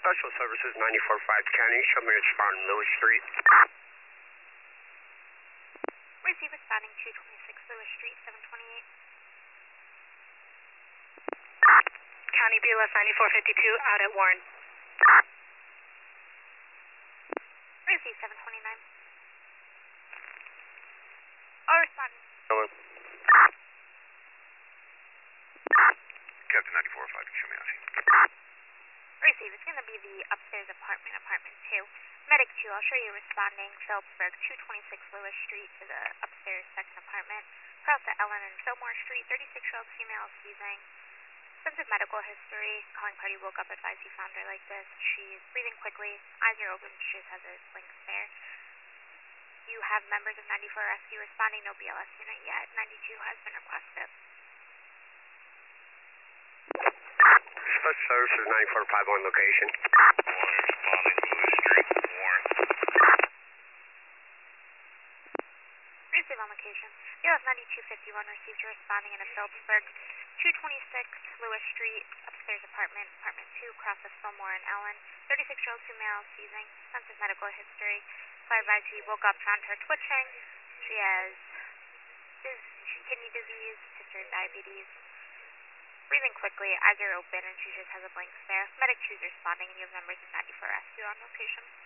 Special Services 94.5 County. Show me respond Lewis Street. Receive responding 226 Lewis Street, 728. County BLS 9452 out at Warren. Receive 729. All responding. Hello. Captain 94.5, show me Aussie. Receive. It's going to be the upstairs apartment, apartment 2. Medic 2, I'll show you responding Phillipsburg, 226 Lewis Street to the upstairs second apartment. Cross to Ellen and Fillmore Street, 36-year-old female seizing. Extensive medical history. Calling party woke up, advised he found her like this. She's breathing quickly. Eyes are open. She just has a blank stare. You have members of 94 Rescue responding. No BLS unit yet. 92 has been requested. Special Services 94.5 on location. Warren responding Lewis Street, Warren. Receive on location. BLS 9251 received your responding in a Phillipsburg, 226 Lewis Street, upstairs apartment, apartment 2, cross of Fillmore and Ellen. 36-year-old female seizing, extensive medical history. Fire advised he woke up, found her twitching. She has kidney disease, history of diabetes. Breathing quickly, eyes are open, and she just has a blank stare. Medic 2 is responding, and you have members of 94 Rescue on location.